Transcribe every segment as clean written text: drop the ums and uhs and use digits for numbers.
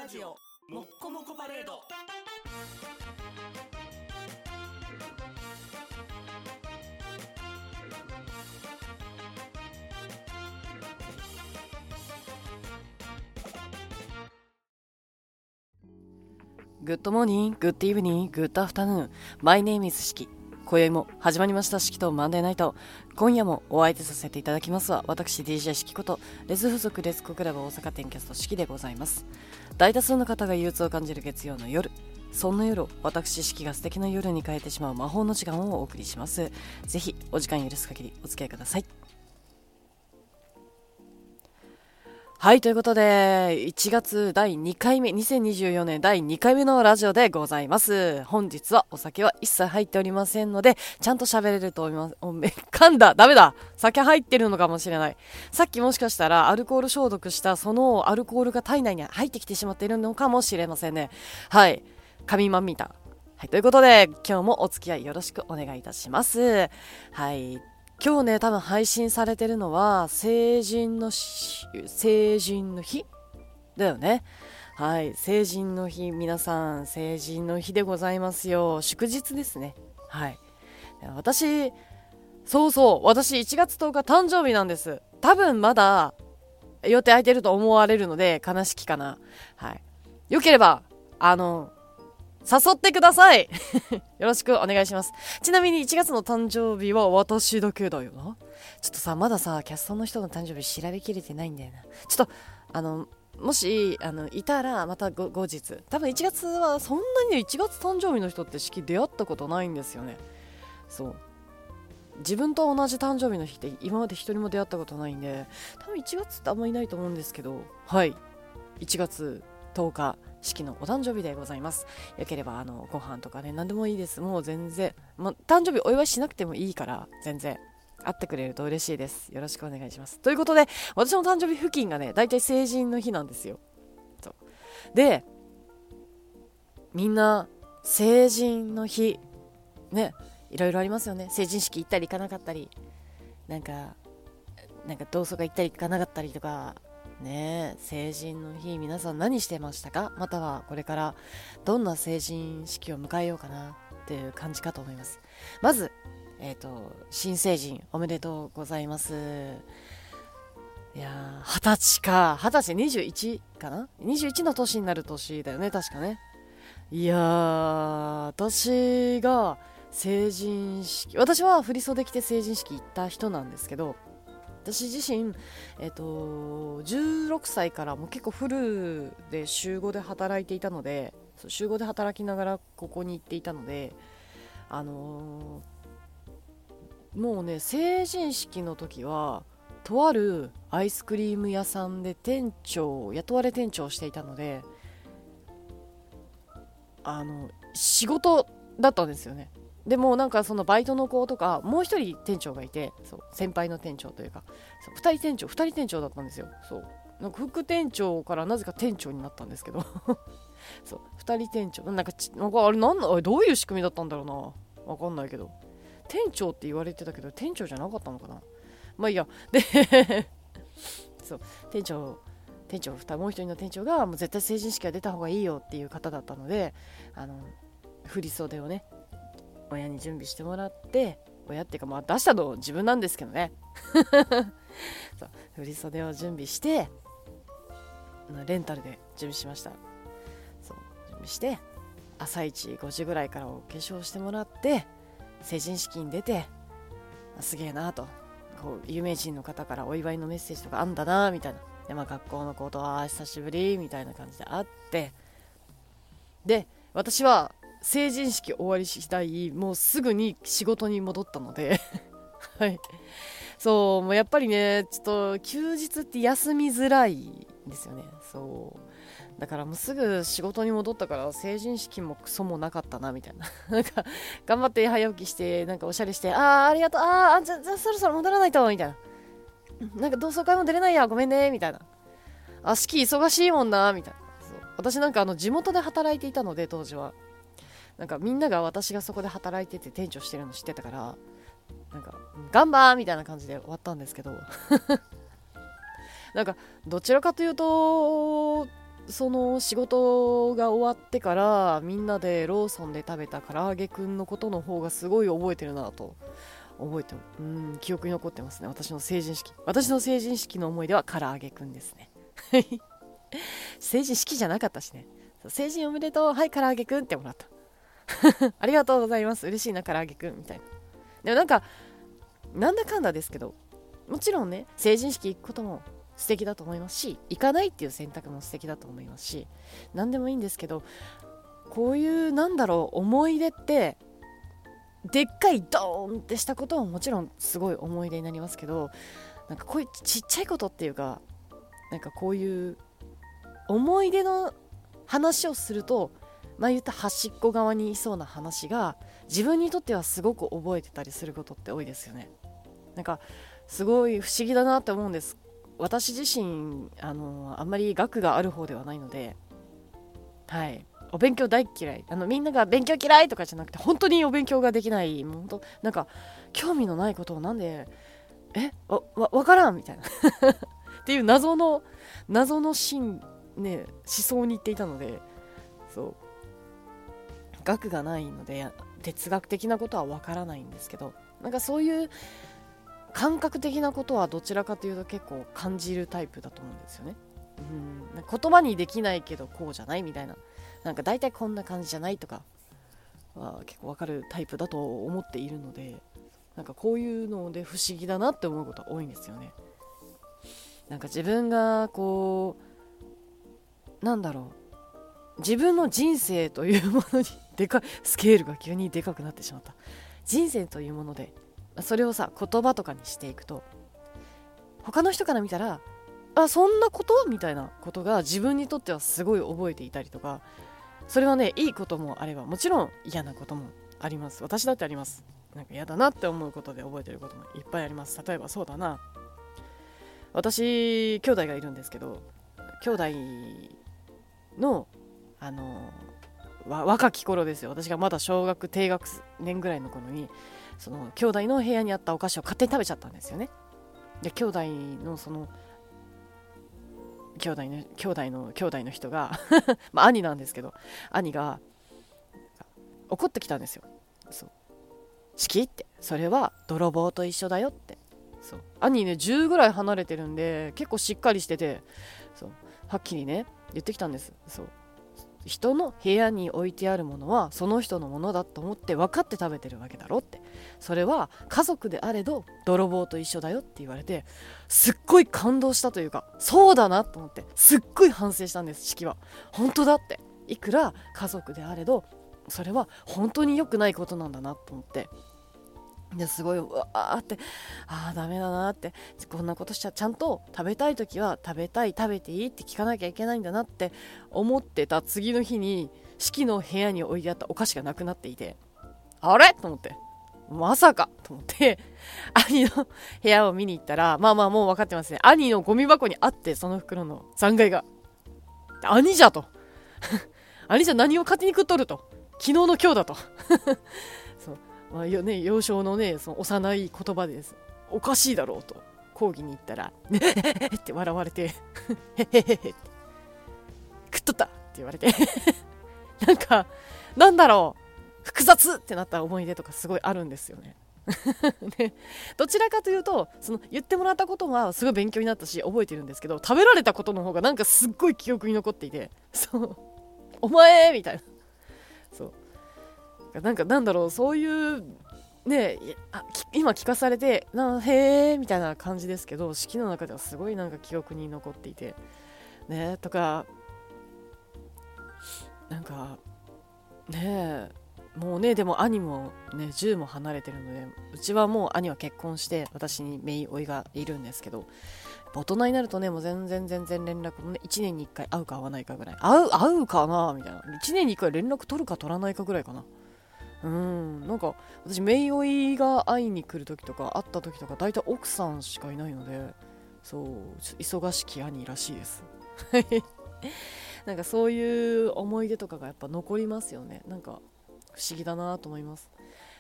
ラジオもっこもこパレード。 グッドモーニング、グッドイブニング、グッドアフタヌーン。マイネームイズシキ。今宵も始まりましたシキとマンデーナイト。今夜もお相手させていただきますは私 DJ シキことレズ付属レスコクラブ大阪店キャストシキでございます。大多数の方が憂鬱を感じる月曜の夜、そんな夜を私シキが素敵な夜に変えてしまう魔法の時間をお送りします。ぜひお時間許す限りお付き合いください。はい、ということで1月第2回目2024年第2回目のラジオでございます。本日はお酒は一切入っておりませんのでちゃんと喋れると思います。噛んだ、ダメだ、酒入ってるのかもしれない。さっきもしかしたらアルコール消毒したそのアルコールが体内に入ってきてしまっているのかもしれませんね。はい、神まんみた。はい、ということで今日もお付き合いよろしくお願いいたします。はい、今日ね、多分配信されてるのは成人の日だよね。はい、成人の日、皆さん成人の日でございますよ。祝日ですね。はい、私1月10日誕生日なんです。多分まだ予定空いてると思われるので悲しきかな。はい、よければ誘ってくださいよろしくお願いします。ちなみに1月の誕生日は私だけだよな。ちょっとさ、まださキャストの人の誕生日調べきれてないんだよな。ちょっともしいたらまた後日。多分1月はそんなにね、1月誕生日の人って式出会ったことないんですよね。そう、自分と同じ誕生日の日って今まで一人も出会ったことないんで、多分1月ってあんまいないと思うんですけど、はい、1月10日式のお誕生日でございます。よければご飯とかね、何でもいいです。もう全然、誕生日お祝いしなくてもいいから全然会ってくれると嬉しいです。よろしくお願いします。ということで私の誕生日付近がね、だいたい成人の日なんですよ。そうで、みんな成人の日ね、いろいろありますよね。成人式行ったり行かなかったり、なんか同窓会行ったり行かなかったりとかね。成人の日皆さん何してましたか？またはこれからどんな成人式を迎えようかなっていう感じかと思います。まず新成人おめでとうございます。いやー、20歳か、20歳21かな、21の年になる年だよね、確かね。いやー、私が成人式、私は振袖着て成人式行った人なんですけど、私自身、16歳からもう結構フルで週5で働いていたので、週5で働きながらここに行っていたので、もうね、成人式の時はとあるアイスクリーム屋さんで雇われ店長をしていたので、仕事だったんですよね。でもなんかそのバイトの子とかもう一人店長がいて、そう、先輩の店長というか、そう、二人店長だったんですよ。そう、なんか副店長からなぜか店長になったんですけどそう、二人店長、なんかあれどういう仕組みだったんだろうな、わかんないけど店長って言われてたけど店長じゃなかったのかな。まあいいや。でそう、もう一人の店長がもう絶対成人式は出た方がいいよっていう方だったので、振袖をね親に準備してもらって、親っていうか出したの自分なんですけどねそう、振袖を準備してレンタルで準備しました。そう、準備して朝一5時ぐらいからお化粧してもらって成人式に出て、すげえなと、こう有名人の方からお祝いのメッセージとかあんだなみたいな。で、学校の子と久しぶりみたいな感じで会って、で私は成人式終わり次第もうすぐに仕事に戻ったのではい、そう、もうやっぱりね、ちょっと休日って休みづらいんですよね。そうだからもうすぐ仕事に戻ったから、成人式もクソもなかったなみたいななんか頑張って早起きして、なんかおしゃれして、ありがとう、じゃあそろそろ戻らないとみたいな、なんか同窓会も出れないや、ごめんねみたいな、式忙しいもんなみたいな。そう、私なんか地元で働いていたので、当時はなんかみんなが私がそこで働いてて店長してるの知ってたから、なんかガンバーみたいな感じで終わったんですけどなんかどちらかというとその仕事が終わってからみんなでローソンで食べた唐揚げくんのことの方がすごい覚えてるなと記憶に残ってますね。私の成人式の思い出は唐揚げくんですね。成人式じゃなかったしね。成人おめでとう、はい唐揚げくんってもらった。ありがとうございます、嬉しいな唐揚げくんみたいな。でもなんかなんだかんだですけど、もちろんね成人式行くことも素敵だと思いますし、行かないっていう選択も素敵だと思いますし、何でもいいんですけど、こういう思い出ってでっかいドーンってしたことももちろんすごい思い出になりますけど、なんかこういうちっちゃいことっていうか、なんかこういう思い出の話をすると、言った端っこ側にいそうな話が自分にとってはすごく覚えてたりすることって多いですよね。なんかすごい不思議だなって思うんです。私自身あんまり学がある方ではないので、はい、お勉強大嫌い、みんなが勉強嫌いとかじゃなくて、本当にお勉強ができない、もう本当なんか興味のないことをなんでわからんみたいなっていう謎の思想に言っていたので、そう学がないので哲学的なことはわからないんですけど、なんかそういう感覚的なことはどちらかというと結構感じるタイプだと思うんですよね。言葉にできないけどこうじゃないみたいな、なんか大体こんな感じじゃないとかは結構わかるタイプだと思っているので、なんかこういうので不思議だなって思うことは多いんですよね。なんか自分が自分の人生というものにスケールが急にでかくなってしまった。人生というものでそれを言葉とかにしていくと、他の人から見たらそんなことみたいなことが自分にとってはすごい覚えていたりとか、それはねいいこともあればもちろん嫌なこともあります。私だってあります。なんか嫌だなって思うことで覚えてることもいっぱいあります。例えばそうだな、私兄弟がいるんですけど、兄弟の若き頃ですよ。私がまだ小学低学年ぐらいの頃に、その兄弟の部屋にあったお菓子を勝手に食べちゃったんですよね。で兄弟の人が兄なんですけど、兄が怒ってきたんですよ。そう式ってそれは泥棒と一緒だよって。そう兄ね10ぐらい離れてるんで結構しっかりしてて、そうはっきりね言ってきたんです。そう人の部屋に置いてあるものはその人のものだと思って分かって食べてるわけだろって、それは家族であれど泥棒と一緒だよって言われて、すっごい感動したというか、そうだなと思ってすっごい反省したんです。式は本当だって、いくら家族であれどそれは本当に良くないことなんだなと思って、ですごいうわーってダメだなって、こんなことしちゃちゃんと食べたい時は食べていいって聞かなきゃいけないんだなって思ってた次の日に、式の部屋に置いてあったお菓子がなくなっていて、あれと思って、まさかと思って兄の部屋を見に行ったら、もう分かってますね、兄のゴミ箱にあって、その袋の残骸が兄じゃと兄じゃ何を勝手に食っとると、昨日の今日だとそう幼少のねその幼い言葉です。おかしいだろうと講義に行ったらって笑われてへへへへって食っとったって言われて複雑ってなった思い出とかすごいあるんですよねでどちらかというとその言ってもらったことはすごい勉強になったし覚えてるんですけど、食べられたことの方がすっごい記憶に残っていて、そうお前みたいな、そうそういうね、今聞かされてへーみたいな感じですけど、式の中ではすごい記憶に残っていてね、とかもうね、でも兄もね10も離れてるので、うちはもう兄は結婚して私に姪甥がいるんですけど、大人になるとねもう全然連絡もね1年に1回会うか会わないかぐらい、会うかなみたいな、1年に1回連絡取るか取らないかぐらいかな。私姪甥が会いに来る時とか会った時とか大体奥さんしかいないので、そう忙しき兄らしいですそういう思い出とかがやっぱ残りますよね。不思議だなと思います。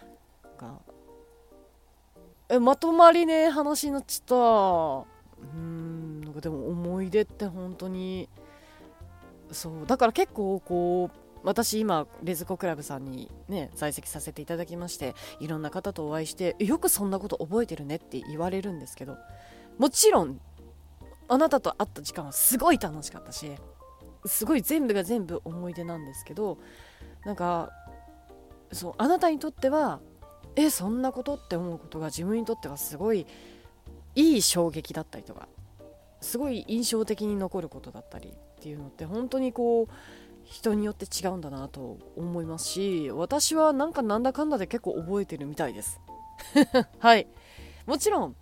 まとまりね話になっちゃった。でも思い出って本当にそうだから結構こう私今レズコクラブさんにね在籍させていただきまして、いろんな方とお会いして、よくそんなこと覚えてるねって言われるんですけど、もちろんあなたと会った時間はすごい楽しかったし、すごい全部が全部思い出なんですけど、なんかそうあなたにとってはそんなことって思うことが自分にとってはすごいいい衝撃だったりとか、すごい印象的に残ることだったりっていうのって本当にこう人によって違うんだなと思いますし、私はなんだかんだで結構覚えてるみたいですはい、もちろん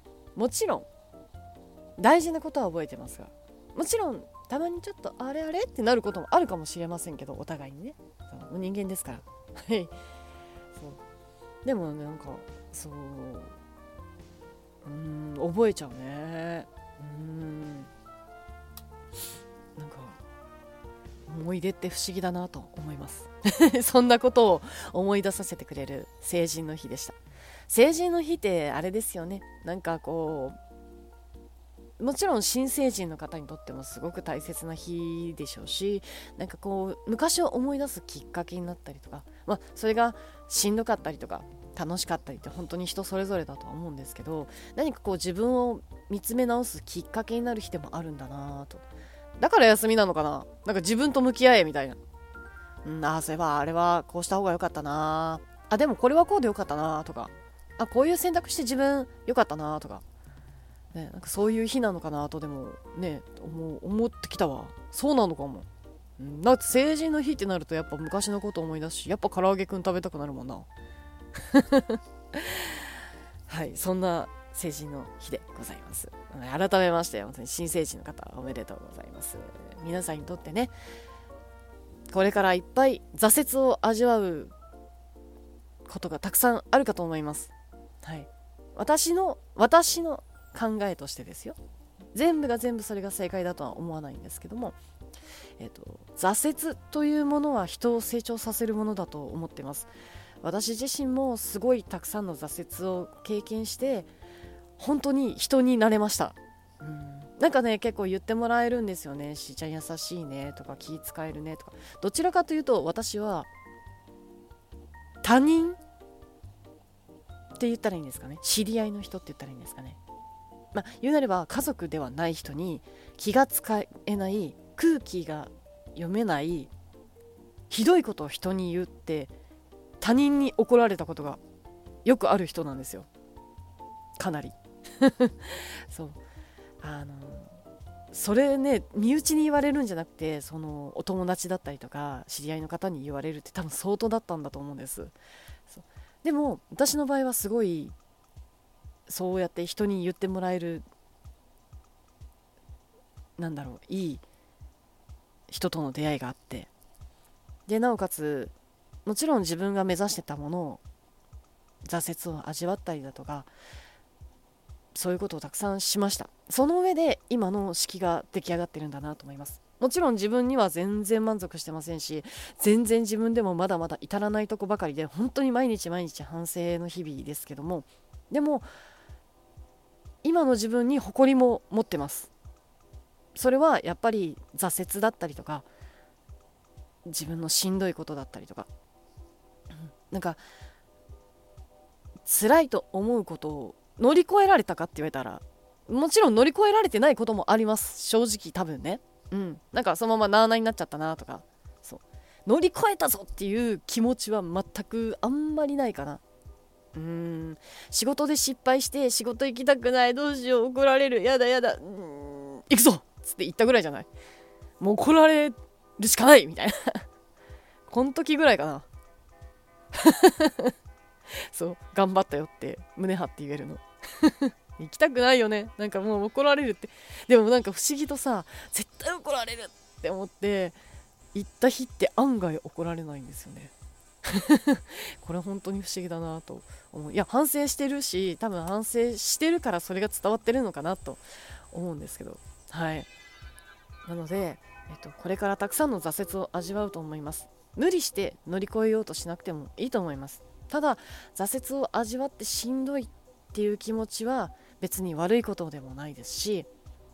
大事なことは覚えてますが、もちろんたまにちょっとあれあれってなることもあるかもしれませんけど、お互いにね、そう人間ですからはいそうでもなんかそう覚えちゃうね。なんか思い出って不思議だなと思いますそんなことを思い出させてくれる成人の日でした。成人の日ってあれですよね、なんかこうもちろん新成人の方にとってもすごく大切な日でしょうし、なんかこう昔を思い出すきっかけになったりとか、それがしんどかったりとか楽しかったりって本当に人それぞれだとは思うんですけど、何かこう自分を見つめ直すきっかけになる日でもあるんだなと。だから休みなのかな、なんか自分と向き合えみたいな、そういえばあれはこうした方が良かったな、でもこれはこうで良かったなとか、こういう選択して自分良かったなとか、ね、なんかそういう日なのかなとでもね思ってきたわ。そうなのかも。だって成人の日ってなるとやっぱ昔のこと思い出すし、やっぱ唐揚げくん食べたくなるもんなはい、そんな成人の日でございます。改めまして本当に新成人の方おめでとうございます。皆さんにとってね、これからいっぱい挫折を味わうことがたくさんあるかと思います。はい、私の考えとしてですよ、全部が全部それが正解だとは思わないんですけども、挫折というものは人を成長させるものだと思っています。私自身もすごいたくさんの挫折を経験して本当に人になれました。なんかね結構言ってもらえるんですよね。しーちゃん優しいねとか気使えるねとか。どちらかというと私は他人って言ったらいいんですかね、知り合いの人って言ったらいいんですかね、言うなれば家族ではない人に気が使えない、空気が読めない、ひどいことを人に言って他人に怒られたことがよくある人なんですよ。かなりそうそれね身内に言われるんじゃなくて、そのお友達だったりとか知り合いの方に言われるって多分相当だったんだと思うんです。でも私の場合はすごいそうやって人に言ってもらえる、いい人との出会いがあって、でなおかつもちろん自分が目指してたものを挫折を味わったりだとか、そういうことをたくさんしました。その上で今の式が出来上がってるんだなと思います。もちろん自分には全然満足してませんし、全然自分でもまだまだ至らないとこばかりで、本当に毎日毎日反省の日々ですけども、でも今の自分に誇りも持ってます。それはやっぱり挫折だったりとか、自分のしんどいことだったりとか、なんか辛いと思うことを乗り越えられたかって言われたら、もちろん乗り越えられてないこともあります、正直。多分ね、なんかそのままなあなあになっちゃったなとか、そう乗り越えたぞっていう気持ちは全くあんまりないかな。仕事で失敗して仕事行きたくない、どうしよう、怒られる、やだやだ、行くぞっつって言ったぐらいじゃない。もう怒られるしかないみたいなこの時ぐらいかなそう頑張ったよって胸張って言えるの行きたくないよね、なんかもう怒られるって。でもなんか不思議とさ、絶対怒られるって思って行った日って案外怒られないんですよねこれ本当に不思議だなと思う。いや反省してるし、多分反省してるからそれが伝わってるのかなと思うんですけど、はい。なので、これからたくさんの挫折を味わうと思います。無理して乗り越えようとしなくてもいいと思います。ただ挫折を味わってしんどいっていう気持ちは別に悪いことでもないですし、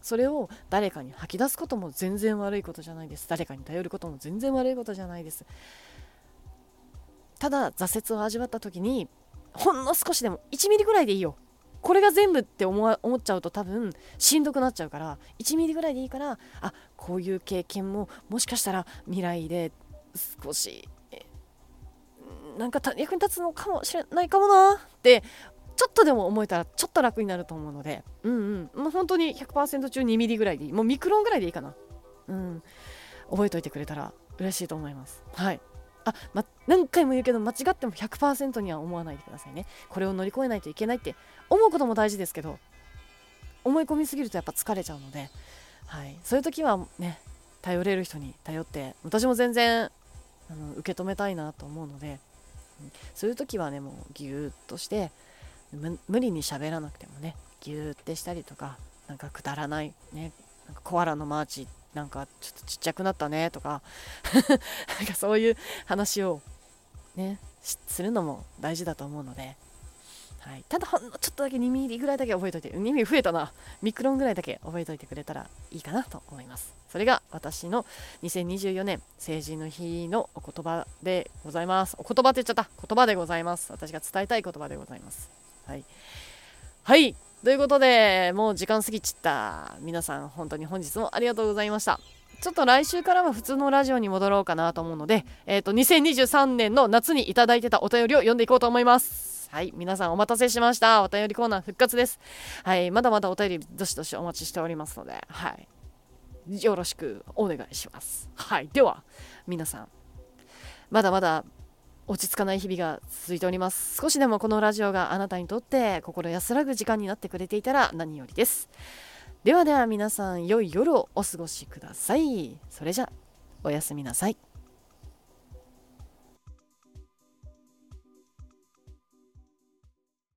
それを誰かに吐き出すことも全然悪いことじゃないです。誰かに頼ることも全然悪いことじゃないです。ただ挫折を味わった時にほんの少しでも1ミリぐらいでいいよ、これが全部って思っちゃうと多分しんどくなっちゃうから、1ミリぐらいでいいから、こういう経験ももしかしたら未来で少しなんか役に立つのかもしれないかもなってちょっとでも思えたらちょっと楽になると思うので、もう本当に 100% 中2ミリぐらいでいい、もうミクロンぐらいでいいかな。覚えておいてくれたら嬉しいと思います。はい。何回も言うけど間違っても 100% には思わないでくださいね。これを乗り越えないといけないって思うことも大事ですけど、思い込みすぎるとやっぱ疲れちゃうので、そういう時はね、頼れる人に頼って、私も全然受け止めたいなと思うので、そういう時はね、もうギューッとして無理に喋らなくてもね、ギューってしたりとか、なんかくだらないね、なんかコアラのマーチなんかちょっとちっちゃくなったねとかなんかそういう話をねするのも大事だと思うので、ただほんのちょっとだけ2ミリぐらいだけ覚えといて、2ミリ増えたな、ミクロンぐらいだけ覚えといてくれたらいいかなと思います。それが私の2024年成人の日のお言葉でございます。お言葉って言っちゃった、言葉でございます。私が伝えたい言葉でございます。はい、ということでもう時間過ぎちった。皆さん本当に本日もありがとうございました。ちょっと来週からは普通のラジオに戻ろうかなと思うので、2023年の夏にいただいてたお便りを読んでいこうと思います。皆さんお待たせしました。お便りコーナー復活です。まだまだお便りどしどしお待ちしておりますので、よろしくお願いします。では皆さん、まだまだ落ち着かない日々が続いております。少しでもこのラジオがあなたにとって心安らぐ時間になってくれていたら何よりです。では皆さん、良い夜をお過ごしください。それじゃおやすみなさい。